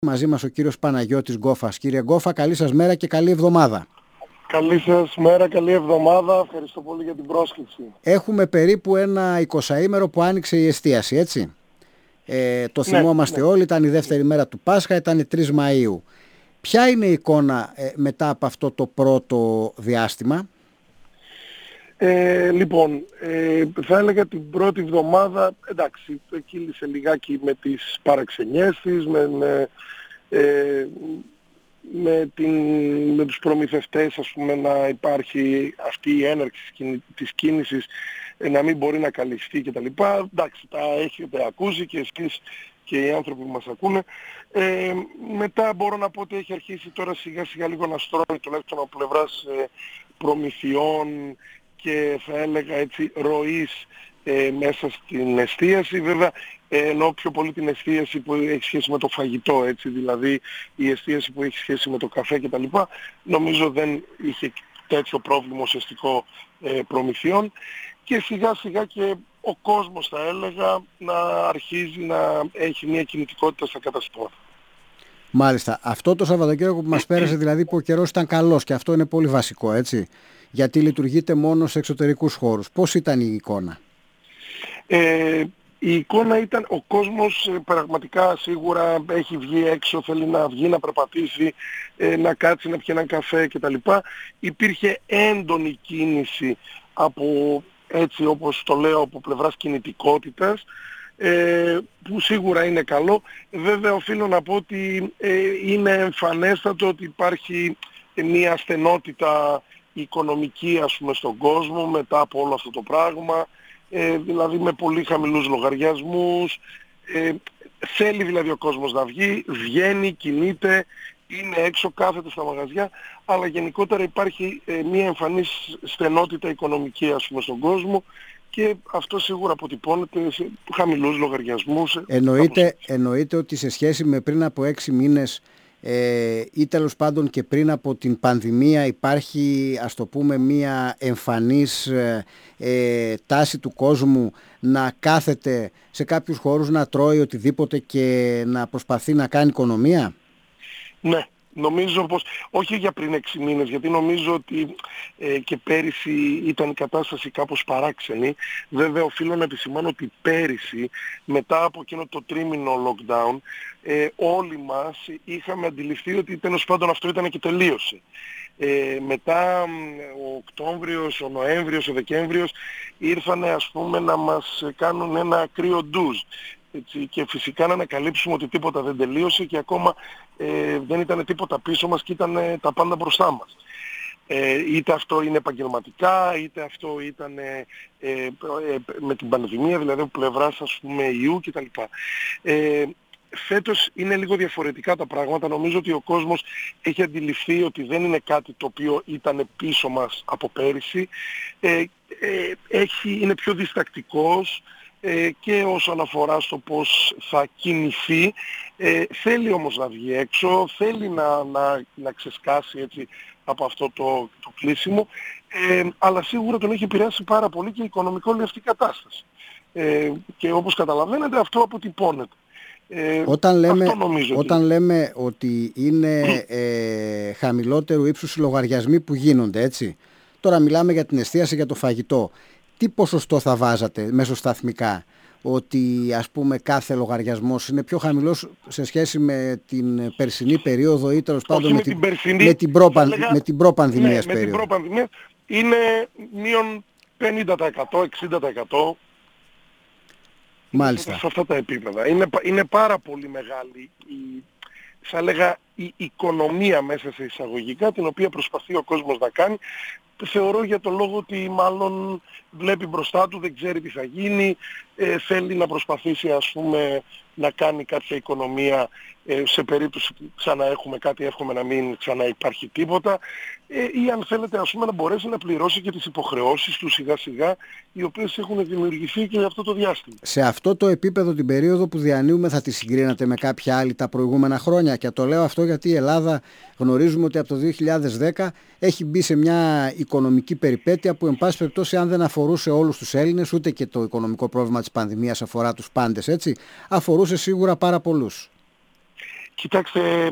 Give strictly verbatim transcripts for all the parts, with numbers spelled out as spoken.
Μαζί μας ο κύριος Παναγιώτης Γκόφας. Κύριε Γκόφα, καλή σας μέρα και καλή εβδομάδα. Καλή σας μέρα, καλή εβδομάδα. Ευχαριστώ πολύ για την πρόσκληση. Έχουμε περίπου ένα εικοσαήμερο που άνοιξε η εστίαση, έτσι. Ε, το Ναι, θυμόμαστε ναι. όλοι, ήταν η δεύτερη μέρα του Πάσχα, ήταν η τρεις Μαΐου. Ποια είναι η εικόνα ε, μετά από αυτό το πρώτο διάστημα? Ε, λοιπόν, ε, θα έλεγα την πρώτη εβδομάδα, εντάξει, κύλησε λιγάκι με τις παραξενιές της, με, με, ε, με, την, με τους προμηθευτές, ας πούμε, να υπάρχει αυτή η έναρξη της κίνησης, ε, να μην μπορεί να καλυφθεί κτλ. Εντάξει, τα έχετε ακούσει και εσείς και οι άνθρωποι που μας ακούνε. Ε, μετά μπορώ να πω ότι έχει αρχίσει τώρα σιγά σιγά λίγο να στρώνει, τουλάχιστον από πλευράς ε, προμηθειών και θα έλεγα έτσι ροής ε, μέσα στην εστίαση. Βέβαια ε, εννοώ πιο πολύ την εστίαση που έχει σχέση με το φαγητό, έτσι, δηλαδή η εστίαση που έχει σχέση με το καφέ κτλ. Νομίζω δεν είχε τέτοιο πρόβλημα ουσιαστικό ε, προμηθειών και σιγά σιγά και ο κόσμος, θα έλεγα, να αρχίζει να έχει μια κινητικότητα στα καταστήματα. Μάλιστα. Αυτό το Σαββατοκύριακο που μας πέρασε, δηλαδή που ο καιρός ήταν καλός, και αυτό είναι πολύ βασικό, έτσι, γιατί λειτουργείται μόνο σε εξωτερικούς χώρους. Πώς ήταν η εικόνα? Ε, η εικόνα ήταν, ο κόσμος ε, πραγματικά σίγουρα έχει βγει έξω, θέλει να βγει, να περπατήσει, ε, να κάτσει, να πιει έναν καφέ κτλ. Υπήρχε έντονη κίνηση από, έτσι όπως το λέω, από πλευράς κινητικότητας, ε, που σίγουρα είναι καλό. Βέβαια οφείλω να πω ότι ε, είναι εμφανέστατο ότι υπάρχει μια στενότητα οικονομική, ας πούμε, στον κόσμο μετά από όλο αυτό το πράγμα, ε, δηλαδή με πολύ χαμηλούς λογαριασμούς, ε, θέλει δηλαδή ο κόσμος να βγει, βγαίνει, κινείται, είναι έξω, κάθεται στα μαγαζιά, αλλά γενικότερα υπάρχει ε, μια εμφανής στενότητα οικονομική, ας πούμε, στον κόσμο, και αυτό σίγουρα αποτυπώνεται σε χαμηλούς λογαριασμούς. Εννοείται, εννοείται ότι σε σχέση με πριν από έξι μήνες ε, ή τέλος πάντων και πριν από την πανδημία υπάρχει, ας το πούμε, μία εμφανής ε, ε, τάση του κόσμου να κάθεται σε κάποιους χώρους, να τρώει οτιδήποτε και να προσπαθεί να κάνει οικονομία? Ναι. Νομίζω πως, όχι για πριν έξι μήνες, γιατί νομίζω ότι ε, και πέρυσι ήταν η κατάσταση κάπως παράξενη. Βέβαια οφείλω να επισημάνω ότι πέρυσι, μετά από εκείνο το τρίμηνο lockdown, ε, όλοι μας είχαμε αντιληφθεί ότι τέλος πάντων αυτό ήταν και τελείωσε. Ε, μετά ο Οκτώβριος, ο Νοέμβριος, ο Δεκέμβριος ήρθανε, ας πούμε, να μας κάνουν ένα κρύο ντουζ. Έτσι, και φυσικά να ανακαλύψουμε ότι τίποτα δεν τελείωσε και ακόμα ε, δεν ήταν τίποτα πίσω μας και ήταν ε, τα πάντα μπροστά μας. Ε, είτε αυτό είναι επαγγελματικά, είτε αυτό ήταν ε, ε, ε, με την πανδημία, δηλαδή από πλευράς, ας πούμε, ιού κτλ. Ε, φέτος είναι λίγο διαφορετικά τα πράγματα. Νομίζω ότι ο κόσμος έχει αντιληφθεί ότι δεν είναι κάτι το οποίο ήταν πίσω μας από πέρυσι. Ε, ε, έχει, είναι πιο διστακτικός, Ε, και όσον αφορά στο πώς θα κινηθεί, ε, θέλει όμως να βγει έξω, θέλει να, να, να ξεσκάσει, έτσι, από αυτό το, το κλείσιμο, ε, αλλά σίγουρα τον έχει επηρεάσει πάρα πολύ και η οικονομική αυτή κατάσταση. Ε, και όπως καταλαβαίνετε αυτό αποτυπώνεται. Ε, όταν λέμε, αυτό νομίζω όταν ότι... λέμε ότι είναι ε, χαμηλότερου ύψους οι λογαριασμοί που γίνονται, έτσι, τώρα μιλάμε για την εστίαση, για το φαγητό. Τι ποσοστό θα βάζατε μεσοσταθμικά, ότι, ας πούμε, κάθε λογαριασμός είναι πιο χαμηλός σε σχέση με την περσινή περίοδο ή τέλος πάντων με, με, την, την περσινή, με, την προπαν, λέγα, με την προπανδημίας ναι, περίοδο? Με την προπανδημία είναι μείον πενήντα τοις εκατό, εξήντα τοις εκατό. Μάλιστα. Σε αυτά τα επίπεδα. Είναι, είναι πάρα πολύ μεγάλη η, θα έλεγα, η οικονομία μέσα σε εισαγωγικά, την οποία προσπαθεί ο κόσμος να κάνει. Θεωρώ για τον λόγο ότι μάλλον βλέπει μπροστά του, δεν ξέρει τι θα γίνει, ε, θέλει να προσπαθήσει, ας πούμε, να κάνει κάποια οικονομία ε, σε περίπτωση που ξαναέχουμε κάτι, εύχομαι να μην ξαναυπάρχει τίποτα, ε, ή αν θέλετε, ας πούμε, να μπορέσει να πληρώσει και τις υποχρεώσεις του σιγά σιγά, οι οποίες έχουν δημιουργηθεί και για αυτό το διάστημα. Σε αυτό το επίπεδο, την περίοδο που διανύουμε, θα τη συγκρίνατε με κάποια άλλη τα προηγούμενα χρόνια? Και το λέω αυτό γιατί η Ελλάδα γνωρίζουμε ότι από το δύο χιλιάδες δέκα έχει μπει σε μια οικονομική περιπέτεια που, εν πάση περιπτώσει, αν δεν αφορούσε όλους τους Έλληνες, ούτε και το οικονομικό πρόβλημα της πανδημίας αφορά τους πάντες, έτσι, αφορούσε σίγουρα πάρα πολλούς. Κοιτάξτε,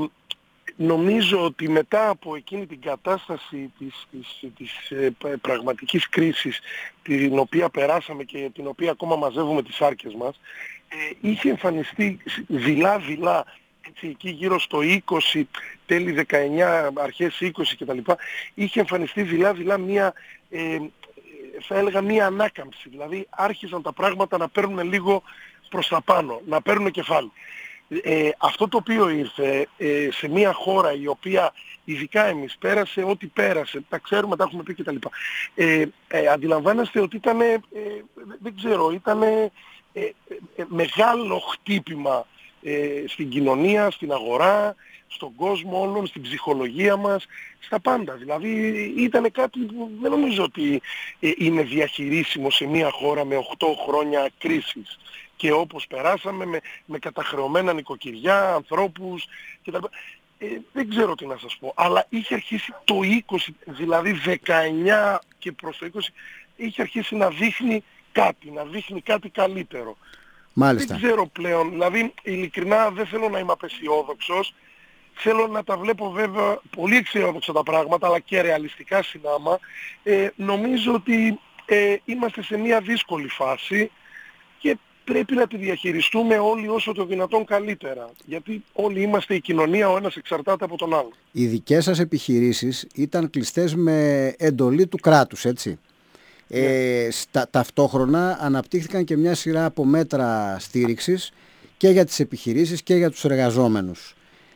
νομίζω ότι μετά από εκείνη την κατάσταση της, της, της ε, πραγματικής κρίσης την οποία περάσαμε και την οποία ακόμα μαζεύουμε τις άρκες μας, ε, είχε εμφανιστεί δειλά-δειλά, έτσι, εκεί γύρω στο είκοσι, τέλη δεκαεννιά, αρχές είκοσι κτλ. Είχε εμφανιστεί δειλά-δειλά μία, ε, θα έλεγα μία ανάκαμψη. Δηλαδή άρχισαν τα πράγματα να παίρνουν λίγο προς τα πάνω, να παίρνουν κεφάλι. Ε, αυτό το οποίο ήρθε ε, σε μια χώρα η οποία ειδικά εμείς πέρασε ό,τι πέρασε, τα ξέρουμε, τα έχουμε πει κτλ. Ε, ε, αντιλαμβάνεστε ότι ήταν, ε, δεν ξέρω, ήταν ε, ε, μεγάλο χτύπημα ε, στην κοινωνία, στην αγορά, στον κόσμο όλων, στην ψυχολογία μας, στα πάντα. Δηλαδή ήταν κάτι που δεν νομίζω ότι ε, είναι διαχειρίσιμο σε μια χώρα με οκτώ χρόνια κρίσης. Και όπως περάσαμε με, με καταχρεωμένα νοικοκυριά, ανθρώπους κτλ. Ε, δεν ξέρω τι να σας πω. Αλλά είχε αρχίσει το είκοσι, δηλαδή δεκαεννιά και προς το είκοσι, είχε αρχίσει να δείχνει κάτι, να δείχνει κάτι καλύτερο. Μάλιστα. Δεν ξέρω πλέον, δηλαδή ειλικρινά δεν θέλω να είμαι απεσιόδοξος. Θέλω να τα βλέπω βέβαια πολύ αισιόδοξα τα πράγματα, αλλά και ρεαλιστικά συνάμα. Ε, νομίζω ότι ε, είμαστε σε μια δύσκολη φάση και πρέπει να τη διαχειριστούμε όλοι όσο το δυνατόν καλύτερα. Γιατί όλοι είμαστε η κοινωνία, ο ένας εξαρτάται από τον άλλο. Οι δικές σας επιχειρήσεις ήταν κλειστές με εντολή του κράτους, έτσι. Yeah. Ε, στα, ταυτόχρονα αναπτύχθηκαν και μια σειρά από μέτρα στήριξης και για τις επιχειρήσεις και για τους εργαζόμενους.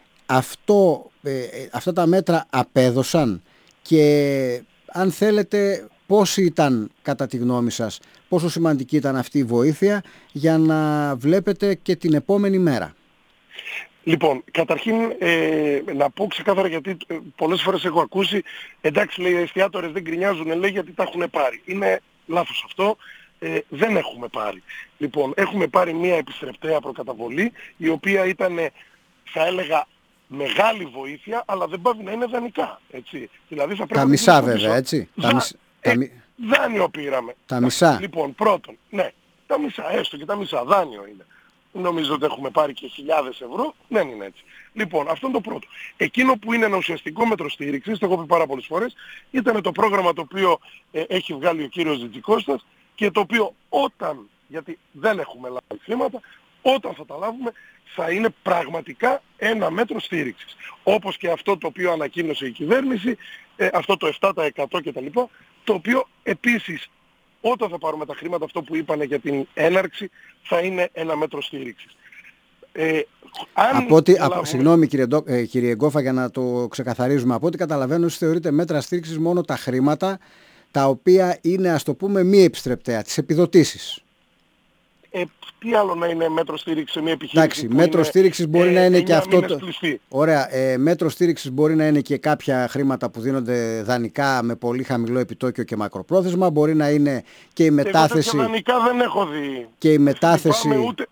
Αυτό, ε, αυτά τα μέτρα απέδωσαν και αν θέλετε πώς ήταν κατά τη γνώμη σας, πόσο σημαντική ήταν αυτή η βοήθεια για να βλέπετε και την επόμενη μέρα? Λοιπόν, καταρχήν ε, να πω ξεκάθαρα, γιατί ε, πολλές φορές έχω ακούσει, εντάξει, λέει, οι εστιατόρες δεν γκρινιάζουν, λέει, γιατί τα έχουν πάρει. Είναι λάθος αυτό. Ε, δεν έχουμε πάρει. Λοιπόν, έχουμε πάρει μια επιστρεπτέα προκαταβολή, η οποία ήταν, θα έλεγα, μεγάλη βοήθεια, αλλά δεν πάβει να είναι δανεικά. Έτσι. Δηλαδή θα πρέπει τα να μισά βέβαια, έτσι. Δα... Τα μισ... ε, τα... Δάνειο πήραμε. Τα μισά. Λοιπόν, πρώτον, ναι, τα μισά, έστω και τα μισά, δάνειο είναι. Νομίζω ότι έχουμε πάρει και χιλιάδες ευρώ, δεν είναι έτσι. Λοιπόν, αυτό είναι το πρώτο. Εκείνο που είναι ένα ουσιαστικό μέτρο στήριξης, το έχω πει πάρα πολλές φορές, ήταν το πρόγραμμα το οποίο ε, έχει βγάλει ο κύριος Τζιτζικώστας και το οποίο όταν, γιατί δεν έχουμε λάβει χρήματα, όταν θα τα λάβουμε θα είναι πραγματικά ένα μέτρο στήριξης. Όπως και αυτό το οποίο ανακοίνωσε η κυβέρνηση, ε, αυτό το επτά τοις εκατό κτλ, το οποίο επίσης όταν θα πάρουμε τα χρήματα, αυτό που είπανε για την έναρξη, θα είναι ένα μέτρο στήριξης. Ε, αν από ό,τι, λάβουμε... από, συγγνώμη κύριε, ε, κύριε Γκόφα, για να το ξεκαθαρίζουμε, από ό,τι καταλαβαίνω, εσείς θεωρείτε μέτρα στήριξης μόνο τα χρήματα τα οποία είναι, ας το πούμε, μη επιστρεπτέα, τις επιδοτήσεις. Ε, τι άλλο να είναι μέτρο στήριξη σε μια επιχείρηση? Εντάξει, μέτρο στήριξης μπορεί ε, να είναι και αυτό το... Κλειστή. Ωραία, ε, μέτρο στήριξης μπορεί να είναι και κάποια χρήματα που δίνονται δανεικά με πολύ χαμηλό επιτόκιο και μακροπρόθεσμα, μπορεί να είναι και η μετάθεση... Εγώ δανεικά δεν έχω δει. Και η μετάθεση ούτε...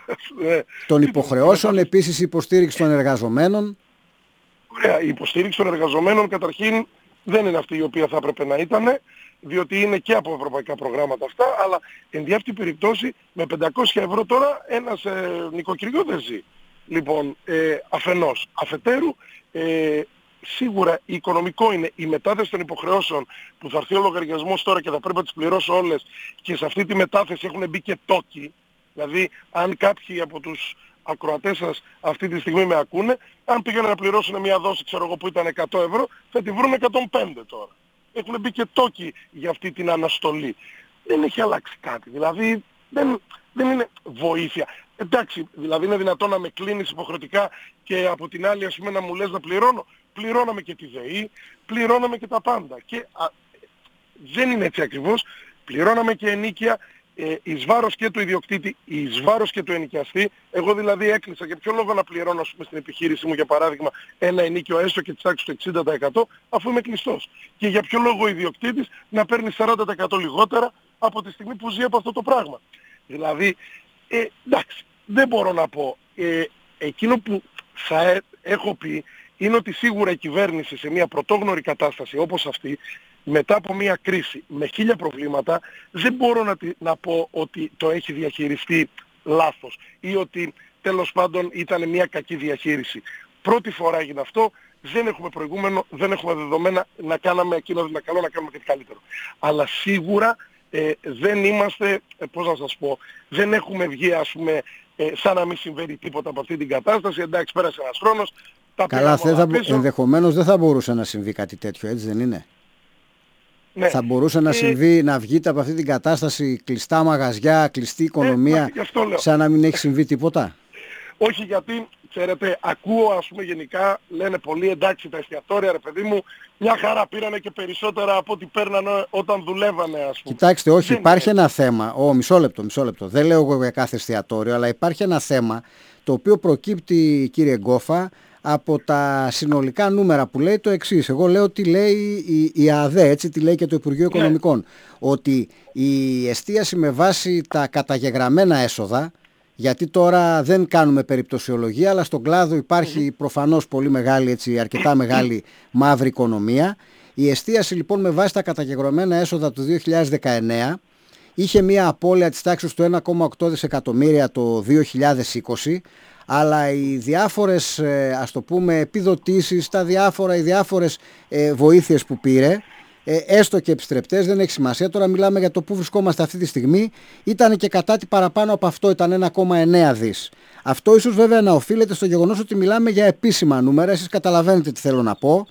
των υποχρεώσεων, επίσης η υποστήριξη των εργαζομένων. Ωραία, η υποστήριξη των εργαζομένων καταρχήν δεν είναι αυτή η οποία θα έπρεπε να ήταν, διότι είναι και από ευρωπαϊκά προγράμματα αυτά, αλλά εν δι' αυτή περιπτώσει με πεντακόσια ευρώ τώρα ένας ε, νοικοκυριό δεν ζει. Λοιπόν, ε, αφενός. Αφετέρου, ε, σίγουρα οικονομικό είναι η μετάθεση των υποχρεώσεων που θα έρθει ο λογαριασμός τώρα και θα πρέπει να τις πληρώσω όλες και σε αυτή τη μετάθεση έχουν μπει και τόκοι. Δηλαδή, αν κάποιοι από τους ακροατές σας αυτή τη στιγμή με ακούνε, αν πήγαιναν να πληρώσουν μια δόση, ξέρω εγώ, που ήταν εκατό ευρώ, θα τη βρουν εκατόν πέντε τώρα. Έχουν μπει και τόκοι για αυτή την αναστολή. Δεν έχει αλλάξει κάτι. Δηλαδή δεν, δεν είναι βοήθεια. Εντάξει, δηλαδή είναι δυνατόν να με κλείνεις υποχρεωτικά και από την άλλη, ας πούμε, να μου λες να πληρώνω. Πληρώναμε και τη ΔΕΗ, πληρώναμε και τα πάντα. Και α, δεν είναι έτσι ακριβώς. Πληρώναμε και ενίκεια ε, εις βάρος και του ιδιοκτήτη, εις βάρος και του ενοικιαστή. Εγώ δηλαδή έκλεισα, για ποιο λόγο να πληρώνω, ας πούμε, στην επιχείρηση μου, για παράδειγμα, ένα ενοίκιο έστω και της τάξης του εξήντα τοις εκατό, αφού είμαι κλειστός. Και για ποιο λόγο ο ιδιοκτήτης να παίρνει σαράντα τοις εκατό λιγότερα από τη στιγμή που ζει από αυτό το πράγμα. Δηλαδή, ε, εντάξει, δεν μπορώ να πω. Ε, εκείνο που θα ε, έχω πει είναι ότι σίγουρα η κυβέρνηση σε μια πρωτόγνωρη κατάσταση όπως αυτή, μετά από μια κρίση με χίλια προβλήματα, δεν μπορώ να, να πω ότι το έχει διαχειριστεί λάθος ή ότι τέλος πάντων ήταν μια κακή διαχείριση. Πρώτη φορά έγινε αυτό, δεν έχουμε προηγούμενο, δεν έχουμε δεδομένα να κάναμε εκείνο να καλό, να κάνουμε κάτι καλύτερο. Αλλά σίγουρα ε, δεν είμαστε, ε, πώς να σας πω, δεν έχουμε βγει ας πούμε ε, σαν να μην συμβαίνει τίποτα από αυτή την κατάσταση. Εντάξει, πέρασε ένας χρόνος. Τα Καλά, θα, ενδεχομένως δεν θα μπορούσε να συμβεί κάτι τέτοιο, έτσι δεν είναι? Ναι. Θα μπορούσε να ε, συμβεί, να βγείτε από αυτή την κατάσταση κλειστά μαγαζιά, κλειστή οικονομία, ε, σαν να μην έχει συμβεί τίποτα? Όχι, γιατί, ξέρετε, ακούω ας πούμε γενικά, λένε πολύ εντάξει τα εστιατόρια ρε παιδί μου, μια χαρά πήρανε και περισσότερα από ό,τι παίρνανε όταν δουλεύανε ας πούμε. Κοιτάξτε, όχι, δεν υπάρχει είναι. ένα θέμα, ο, μισό λεπτό, μισό λεπτό, δεν λέω εγώ για κάθε εστιατόριο, αλλά υπάρχει ένα θέμα το οποίο προκύπτει, κύριε Γκόφα, από τα συνολικά νούμερα που λέει το εξής. Εγώ λέω τι λέει η, η ΑΔΕ, έτσι τι λέει και το Υπουργείο ναι. Οικονομικών, ότι η εστίαση με βάση τα καταγεγραμμένα έσοδα, γιατί τώρα δεν κάνουμε περιπτωσιολογία, αλλά στον κλάδο υπάρχει mm-hmm. προφανώς πολύ μεγάλη, έτσι, αρκετά μεγάλη μαύρη οικονομία. Η εστίαση λοιπόν με βάση τα καταγεγραμμένα έσοδα του δύο χιλιάδες δεκαεννέα είχε μια απώλεια της τάξης του ένα κόμμα οκτώ δισεκατομμύρια το δύο χιλιάδες είκοσι, αλλά οι διάφορες, ας το πούμε, επιδοτήσεις, τα διάφορα, οι διάφορες ε, βοήθειες που πήρε, ε, έστω και επιστρεπτές, δεν έχει σημασία, τώρα μιλάμε για το που βρισκόμαστε αυτή τη στιγμή, ήταν και κατά τι παραπάνω από αυτό, ήταν ένα κόμμα εννέα δις. Αυτό ίσως βέβαια να οφείλεται στο γεγονός ότι μιλάμε για επίσημα νούμερα, εσείς καταλαβαίνετε τι θέλω να πω.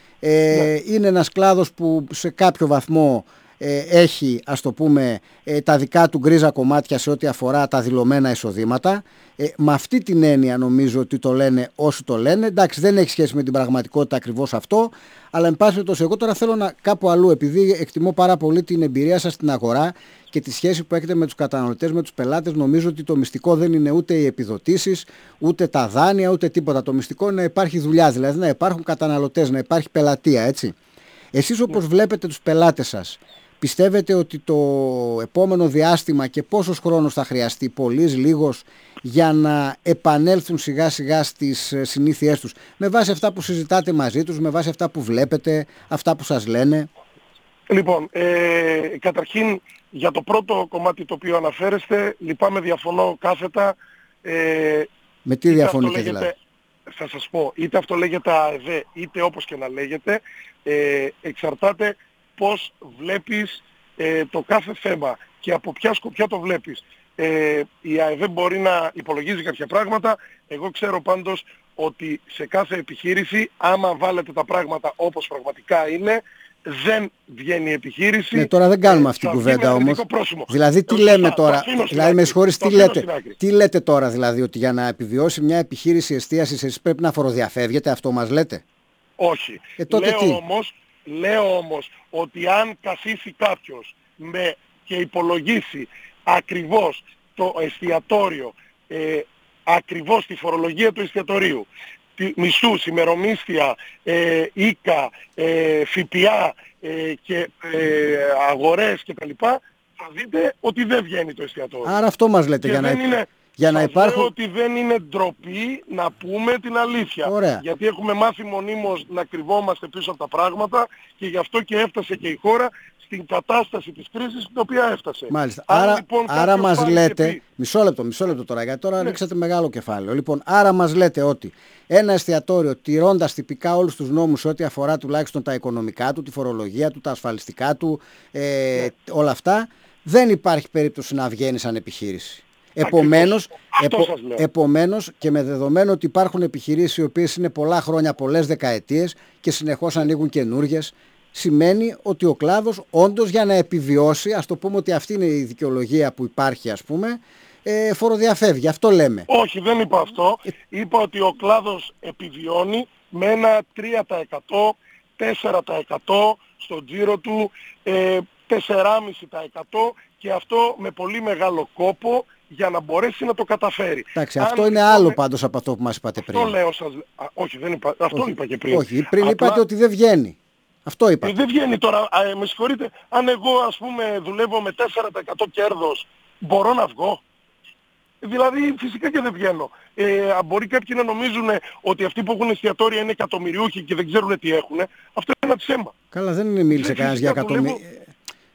Ε, yeah. Είναι ένας κλάδος που σε κάποιο βαθμό ε, έχει, ας το πούμε, ε, τα δικά του γκρίζα κομμάτια σε ό,τι αφορά τα δηλωμένα εισοδήματα. Ε, με αυτή την έννοια νομίζω ότι το λένε όσοι το λένε. Εντάξει, δεν έχει σχέση με την πραγματικότητα ακριβώς αυτό, αλλά εν πάση περιπτώσει εγώ τώρα θέλω να κάπου αλλού, επειδή εκτιμώ πάρα πολύ την εμπειρία σας στην αγορά και τη σχέση που έχετε με τους καταναλωτές, με τους πελάτες, νομίζω ότι το μυστικό δεν είναι ούτε οι επιδοτήσεις, ούτε τα δάνεια, ούτε τίποτα. Το μυστικό είναι να υπάρχει δουλειά, δηλαδή να υπάρχουν καταναλωτές, να υπάρχει πελατεία, έτσι. Εσείς όπως βλέπετε τους πελάτες σας, πιστεύετε ότι το επόμενο διάστημα και πόσος χρόνος θα χρειαστεί, πολύς, λίγος, για να επανέλθουν σιγά σιγά στις συνήθειές τους, με βάση αυτά που συζητάτε μαζί τους, με βάση αυτά που βλέπετε, αυτά που σας λένε? Λοιπόν, ε, καταρχήν για το πρώτο κομμάτι το οποίο αναφέρεστε, λυπάμαι, διαφωνώ κάθετα. Ε, με τι διαφωνείτε δηλαδή? Θα σας πω, είτε αυτό λέγεται ΑΕΔ, είτε όπως και να λέγεται, ε, εξαρτάται πώς βλέπεις ε, το κάθε θέμα και από ποια σκοπιά το βλέπεις. Ε, η ΑΕΔ μπορεί να υπολογίζει κάποια πράγματα. Εγώ ξέρω πάντως ότι σε κάθε επιχείρηση, άμα βάλετε τα πράγματα όπως πραγματικά είναι, δεν βγαίνει η επιχείρηση. Ναι, τώρα δεν κάνουμε αυτή την κουβέντα όμως. Δηλαδή τι λέμε τώρα, δηλαδή με συγχωρείς, τι λέτε, τι λέτε τώρα δηλαδή, ότι για να επιβιώσει μια επιχείρηση εστίασης εσείς πρέπει να φοροδιαφεύγετε, αυτό μας λέτε? Όχι. Ε, τότε λέω, τι? όμως, λέω όμως ότι αν καθίσει κάποιος με, και υπολογίσει ακριβώς το εστιατόριο, ε, ακριβώς τη φορολογία του εστιατορίου, μισθούς, ημερομίσθια, ε, οίκα, ε, ΦΠΑ ε, και ε, αγορές κτλ. Θα δείτε ότι δεν βγαίνει το εστιατόριο. Άρα αυτό μας λέτε, και για να, είναι, για να υπάρχουν... Λέω ότι δεν είναι ντροπή να πούμε την αλήθεια. Ωραία. Γιατί έχουμε μάθει μονίμως να κρυβόμαστε πίσω από τα πράγματα και γι' αυτό και έφτασε και η χώρα στην κατάσταση της κρίσης την οποία έφτασε. Μάλιστα. Άρα, άρα, λοιπόν, άρα μας λέτε, πει... μισό λεπτό, μισό λεπτό τώρα, γιατί τώρα ναι. ρίξατε μεγάλο κεφάλαιο. Λοιπόν, άρα μας λέτε ότι ένα εστιατόριο, τηρώντας τυπικά όλους τους νόμους ό,τι αφορά τουλάχιστον τα οικονομικά του, τη φορολογία του, τα ασφαλιστικά του, ε, ναι. όλα αυτά, δεν υπάρχει περίπτωση να βγαίνει σαν επιχείρηση. Επομένως, επο, επομένως και με δεδομένο ότι υπάρχουν επιχειρήσεις οι οποίες είναι πολλά χρόνια, πολλές δεκαετίες και συνεχώς ανοίγουν καινούργιες, σημαίνει ότι ο κλάδος όντως για να επιβιώσει, ας το πούμε ότι αυτή είναι η δικαιολογία που υπάρχει, ας πούμε, ε, φοροδιαφεύγει. Αυτό λέμε. Όχι, δεν είπα αυτό. Είπα ότι ο κλάδος επιβιώνει με ένα τρία τοις εκατό, τέσσερα τοις εκατό στο τζίρο του, ε, τέσσερα κόμμα πέντε τοις εκατό και αυτό με πολύ μεγάλο κόπο για να μπορέσει να το καταφέρει. Εντάξει, αυτό Αν είναι λοιπόν, άλλο πάντως από αυτό που μας είπατε πριν. Αυτό λέω σας. Α, όχι, δεν είπα, αυτό όχι, είπα και πριν. Όχι, πριν Απλά... είπατε ότι δεν βγαίνει. Αυτό είπα. Ε, δεν βγαίνει τώρα, ε, με συγχωρείτε, αν εγώ ας πούμε δουλεύω με τέσσερα τοις εκατό κέρδος, μπορώ να βγω? Δηλαδή φυσικά και δεν βγαίνω. Ε, μπορεί κάποιοι να νομίζουν ότι αυτοί που έχουν εστιατόρια είναι εκατομμυριούχοι και δεν ξέρουν τι έχουν. Αυτό είναι ένα ψέμα. Καλά, δεν είναι μίλησε κανένας για εκατομμύρια.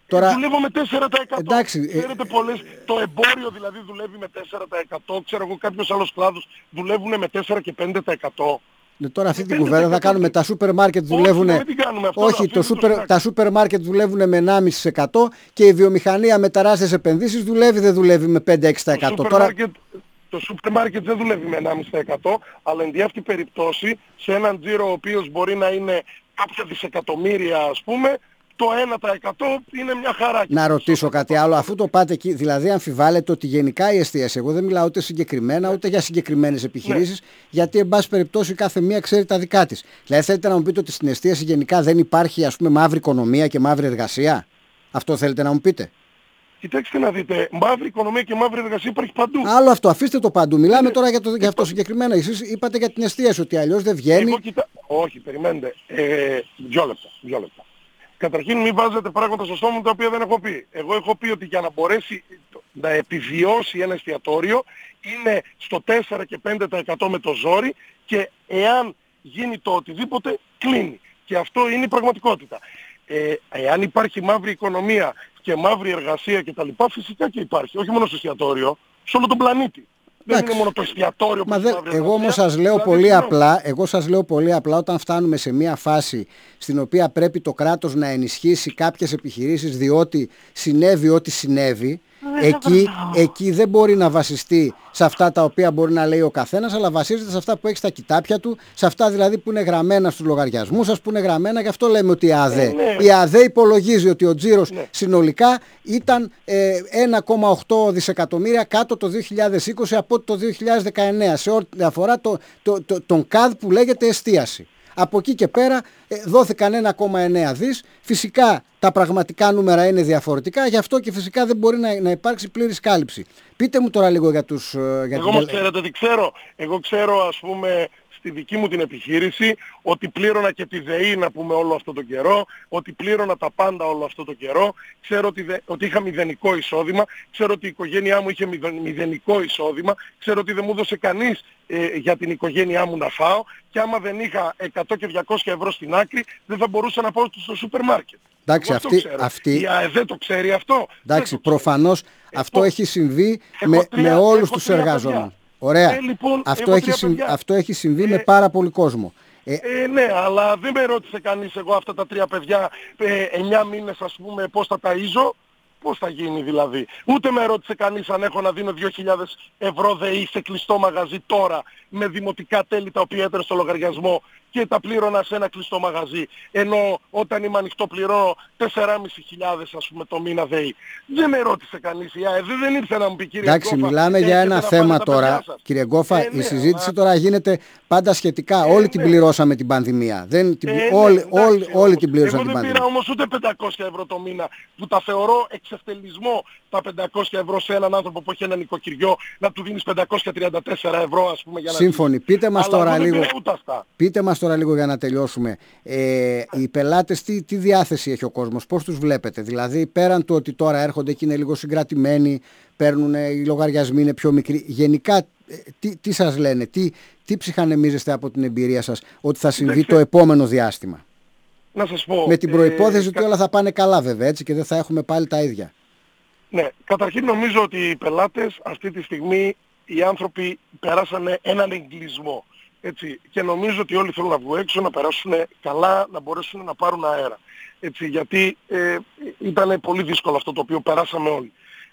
Τώρα... Δουλεύω με τέσσερα τοις εκατό. Εντάξει, Ξέρετε πολλές, το εμπόριο δηλαδή δουλεύει με τέσσερα τοις εκατό. Ξέρω εγώ κάποιος άλλος κλάδος δουλεύουν με τέσσερα και πέντε τοις εκατό. Ναι, τώρα αυτή την κουβέντα θα κάνουμε. Τα σούπερ μάρκετ δουλεύουν. Όχι, Όχι το σούπερ, τα σούπερ μάρκετ δουλεύουν με ενάμιση τοις εκατό και η βιομηχανία με τεράστιες επενδύσεις δουλεύει, δεν δουλεύει με πέντε έξι τοις εκατό. Το τώρα... Το σούπερ μάρκετ δεν δουλεύει με ενάμιση τοις εκατό, αλλά εν αυτή περιπτώσει σε έναν τζίρο ο οποίος μπορεί να είναι κάποια δισεκατομμύρια ας πούμε, το ένα τοις εκατό είναι μια χαρά. Να ρωτήσω κάτι άλλο, αφού το πάτε εκεί, δηλαδή αμφιβάλλετε ότι γενικά η εστίαση, εγώ δεν μιλάω ούτε συγκεκριμένα ούτε για συγκεκριμένες επιχειρήσεις, ναι. γιατί εν πάση περιπτώσει κάθε μία ξέρει τα δικά της. Δηλαδή θέλετε να μου πείτε ότι στην εστίαση γενικά δεν υπάρχει ας πούμε μαύρη οικονομία και μαύρη εργασία? Αυτό θέλετε να μου πείτε? Κοιτάξτε να δείτε, μαύρη οικονομία και μαύρη εργασία υπάρχει παντού. Άλλο αυτό, αφήστε το παντού. Μιλάμε τώρα για, το, για αυτό συγκεκριμένα. Εσείς είπατε για την εστίαση ότι αλλιώς δεν βγαίνει. Εγώ κοιτά... Όχι, περιμένετε. Ε, δυο λεπτά, δυο λεπτά. Καταρχήν μην βάζετε πράγματα στο στόμα μου τα οποία δεν έχω πει. Εγώ έχω πει ότι για να μπορέσει να επιβιώσει ένα εστιατόριο είναι στο τέσσερα και πέντε τοις εκατό με το ζόρι και εάν γίνει το οτιδήποτε κλείνει. Και αυτό είναι η πραγματικότητα. Ε, εάν υπάρχει μαύρη οικονομία και μαύρη εργασία κτλ. Φυσικά και υπάρχει. Όχι μόνο στο εστιατόριο, σε όλο τον πλανήτη. Δεν είναι μόνο το εστιατόριο που δε, μαύρη εγώ όμως σας λέω δηλαδή, πολύ απλά, εγώ σας λέω πολύ απλά όταν φτάνουμε σε μια φάση στην οποία πρέπει το κράτος να ενισχύσει κάποιες επιχειρήσεις διότι συνέβη ό,τι συνέβη, εκεί, εκεί δεν μπορεί να βασιστεί σε αυτά τα οποία μπορεί να λέει ο καθένας, αλλά βασίζεται σε αυτά που έχει στα κοιτάπια του, σε αυτά δηλαδή που είναι γραμμένα στους λογαριασμούς σας, που είναι γραμμένα, γι' αυτό λέμε ότι η ΑΔΕ. Ε, ναι. Η ΑΔΕ υπολογίζει ότι ο τζίρος ναι. συνολικά ήταν ε, ένα κόμμα οκτώ δισεκατομμύρια κάτω το δύο χιλιάδες είκοσι από το δύο χιλιάδες δεκαεννέα σε ό,τι αφορά το, το, το, τον ΚΑΔ που λέγεται εστίαση. Από εκεί και πέρα ε, δόθηκαν ένα κόμμα εννέα δις. Φυσικά τα πραγματικά νούμερα είναι διαφορετικά, γι' αυτό και φυσικά δεν μπορεί να, να υπάρξει πλήρης κάλυψη. Πείτε μου τώρα λίγο για τους... Για Εγώ όμως ξέρετε τι ξέρω. Εγώ ξέρω ας πούμε στη δική μου την επιχείρηση ότι πλήρωνα και τη ΔΕΗ να πούμε όλο αυτό το καιρό, ότι πλήρωνα τα πάντα όλο αυτό το καιρό, ξέρω ότι, δε, ότι είχα μηδενικό εισόδημα, ξέρω ότι η οικογένειά μου είχε μηδενικό εισόδημα, ξέρω ότι δεν μου έδωσε κανείς ε, για την οικογένειά μου να φάω και άμα δεν είχα εκατό και διακόσια ευρώ στην άκρη δεν θα μπορούσα να πάω στο σούπερ μάρκετ. Εντάξει, αυτή, αυτή... Η ΑΕΔ το ξέρει αυτό. Εντάξει, προφανώς αυτό έχω... έχει συμβεί με, τρία, με όλους τους εργαζόμενους. Ωραία. Ε, λοιπόν, αυτό, έχει συμβ... αυτό έχει συμβεί ε, με πάρα πολύ κόσμο. Ε, ε, ναι, αλλά δεν με ρώτησε κανείς εγώ αυτά τα τρία παιδιά, ε, εννιά μήνες ας πούμε πώς θα ταΐζω. Πώς θα γίνει δηλαδή. Ούτε με ρώτησε κανείς αν έχω να δίνω δύο χιλιάδες ευρώ ΔΕΗ σε κλειστό μαγαζί τώρα με δημοτικά τέλη τα οποία έτερε στο λογαριασμό και τα πλήρωνα σε ένα κλειστό μαγαζί. Ενώ όταν είμαι ανοιχτό πληρώνω τέσσερις χιλιάδες πεντακόσια ας πούμε το μήνα ΔΕΗ. Δεν με ρώτησε κανείς. Η ΑΕΔ δεν ήρθε να μου πει κύριε Εντάξει, Γκόφα. μιλάμε για ένα θέμα τώρα. Κύριε Γκόφα, ε, ναι, η συζήτηση αλλά... τώρα γίνεται πάντα σχετικά. Ε, όλοι ναι. την πληρώσαμε την πανδημία. Δεν, την... Ε, όλοι, ναι, εντάξει, όλοι, όλοι την πλήρωσαν την πανδημία. Εγώ δεν πήρα όμως ούτε πεντακόσια ευρώ το μήνα που τα θεωρώ εξευτελισμό τα πεντακόσια ευρώ σε έναν άνθρωπο που έχει ένα νοικοκυριό να του δίνεις πεντακόσια τριάντα τέσσερα ευρώ ας πούμε για να... Σύμφωνοι. Πείτε μας τώρα λίγο. Πείτε μας τώρα λίγο για να τελειώσουμε. Ε, οι πελάτες τι, τι διάθεση έχει ο κόσμος, πώς τους βλέπετε? Δηλαδή πέραν του ότι τώρα έρχονται και είναι λίγο συγκρατημένοι, παίρνουν, οι λογαριασμοί είναι πιο μικροί. Γενικά τι, τι σας λένε, τι, τι ψυχανεμίζεστε από την εμπειρία σας ότι θα συμβεί Δέχτε. το επόμενο διάστημα? Να σας πω. Με την προϋπόθεση ε, ότι κα... όλα θα πάνε καλά βέβαια έτσι και δεν θα έχουμε πάλι τα ίδια. Ναι, καταρχήν νομίζω ότι οι πελάτες αυτή τη στιγμή οι άνθρωποι περάσανε έναν εγκλισμό. Έτσι, και νομίζω ότι όλοι θέλουν να βγουν έξω, να περάσουν καλά, να μπορέσουν να πάρουν αέρα. Έτσι, γιατί ε, ήταν πολύ δύσκολο αυτό το οποίο περάσαμε όλοι.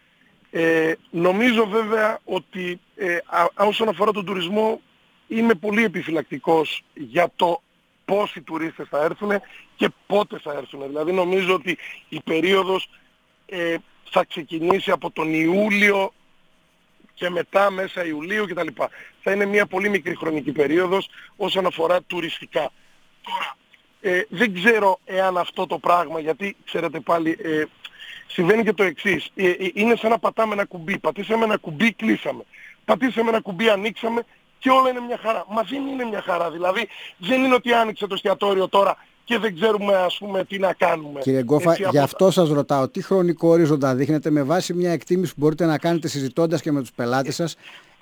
Ε, νομίζω βέβαια ότι ε, α, όσον αφορά τον τουρισμό είμαι πολύ επιφυλακτικός για το πόσοι τουρίστες θα έρθουν και πότε θα έρθουν. Δηλαδή νομίζω ότι η περίοδος ε, θα ξεκινήσει από τον Ιούλιο και μετά μέσα Ιουλίου κτλ. Θα είναι μια πολύ μικρή χρονική περίοδος όσον αφορά τουριστικά. Τώρα, ε, δεν ξέρω εάν αυτό το πράγμα, γιατί ξέρετε πάλι, ε, συμβαίνει και το εξής. Ε, ε, είναι σαν να πατάμε ένα κουμπί. Πατήσαμε ένα κουμπί, κλείσαμε. Πατήσαμε ένα κουμπί, ανοίξαμε και όλα είναι μια χαρά. Μα δεν είναι μια χαρά. Δηλαδή δεν είναι ότι άνοιξε το εστιατόριο τώρα και δεν ξέρουμε ας πούμε τι να κάνουμε. Κύριε Γκόφα, γι' αυτό σας ρωτάω, τι χρονικό ορίζοντα δείχνετε με βάση μια εκτίμηση που μπορείτε να κάνετε συζητώντας και με τους πελάτες σας?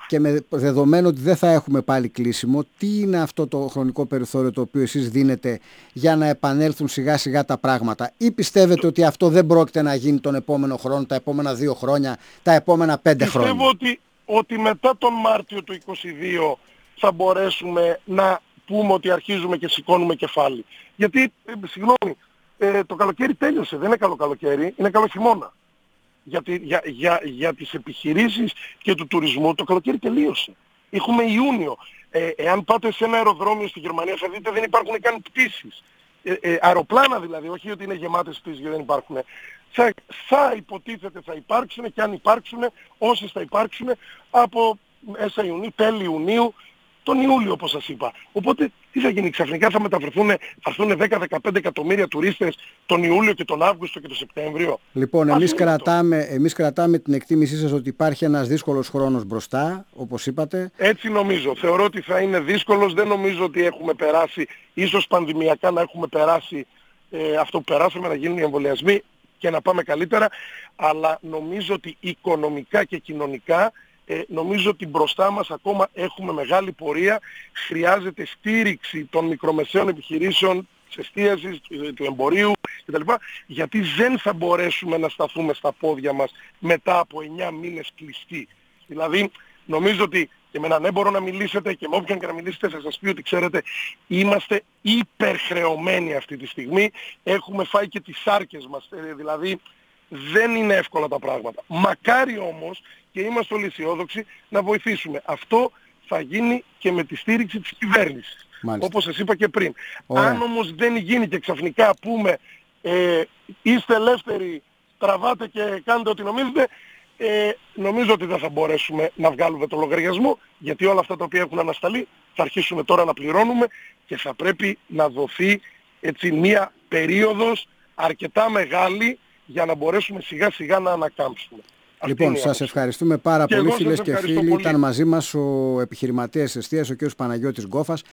και με δεδομένο ότι δεν θα έχουμε πάλι κλείσιμο, τι είναι αυτό το χρονικό περιθώριο το οποίο εσείς δίνετε για να επανέλθουν σιγά σιγά τα πράγματα, ή πιστεύετε ότι αυτό δεν πρόκειται να γίνει τον επόμενο χρόνο, τα επόμενα δύο χρόνια, τα επόμενα πέντε Πιστεύω χρόνια? ότι, ότι μετά τον Μάρτιο του είκοσι δύο θα μπορέσουμε να πούμε ότι αρχίζουμε και σηκώνουμε κεφάλι. Γιατί, ε, συγγνώμη, ε, το καλοκαίρι τέλειωσε, δεν είναι καλό καλοκαίρι, είναι καλό χειμώνα. Γιατί για, για, για τις επιχειρήσεις και του τουρισμού το καλοκαίρι τελείωσε. Έχουμε Ιούνιο. Ε, εάν πάτε σε ένα αεροδρόμιο στη Γερμανία θα δείτε δεν υπάρχουν καν πτήσεις. Ε, ε, αεροπλάνα δηλαδή, όχι ότι είναι γεμάτες πτήσεις και δεν υπάρχουν. Θα, θα υποτίθεται θα υπάρξουν και αν υπάρξουν, όσες θα υπάρξουν από μέσα Ιουνίου, τέλη Ιουνίου, τον Ιούλιο όπως σας είπα. Οπότε τι θα γίνει, ξαφνικά θα μεταφερθούν, θα έρθουν δέκα με δεκαπέντε εκατομμύρια τουρίστες τον Ιούλιο και τον Αύγουστο και τον Σεπτέμβριο. Λοιπόν, εμείς κρατάμε, εμείς κρατάμε την εκτίμησή σας ότι υπάρχει ένας δύσκολος χρόνος μπροστά, όπως είπατε. Έτσι νομίζω. Θεωρώ ότι θα είναι δύσκολος. Δεν νομίζω ότι έχουμε περάσει, ίσως πανδημιακά να έχουμε περάσει ε, αυτό που περάσαμε, να γίνουν οι εμβολιασμοί και να πάμε καλύτερα. Αλλά νομίζω ότι οικονομικά και κοινωνικά Ε, νομίζω ότι μπροστά μας ακόμα έχουμε μεγάλη πορεία. Χρειάζεται στήριξη των μικρομεσαίων επιχειρήσεων, της εστίασης, του, του εμπορίου κτλ. Γιατί δεν θα μπορέσουμε να σταθούμε στα πόδια μας μετά από εννιά μήνες κλειστοί. Δηλαδή νομίζω ότι και με έναν έμπορο να μιλήσετε και με όποιον και να μιλήσετε θα σας πει ότι ξέρετε είμαστε υπερχρεωμένοι αυτή τη στιγμή. Έχουμε φάει και τις σάρκες μας. Ε, δηλαδή δεν είναι εύκολα τα πράγματα. Μακάρι όμως, και είμαστε όλοι αισιόδοξοι, να βοηθήσουμε. Αυτό θα γίνει και με τη στήριξη της κυβέρνησης. Μάλιστα. Όπως σας είπα και πριν. Ωραία. Αν όμως δεν γίνει και ξαφνικά πούμε ε, είστε ελεύθεροι, τραβάτε και κάντε ό,τι νομίζετε, ε, νομίζω ότι δεν θα μπορέσουμε να βγάλουμε το λογαριασμό, γιατί όλα αυτά τα οποία έχουν ανασταλεί θα αρχίσουμε τώρα να πληρώνουμε και θα πρέπει να δοθεί έτσι μία περίοδος αρκετά μεγάλη για να μπορέσουμε σιγά σιγά να ανακάμψουμε. Λοιπόν, σας ευχαριστούμε πάρα και πολύ φίλες και φίλοι. Πολύ. Ήταν μαζί μας ο επιχειρηματίας εστίας, ο κ. Παναγιώτης Γκόφας.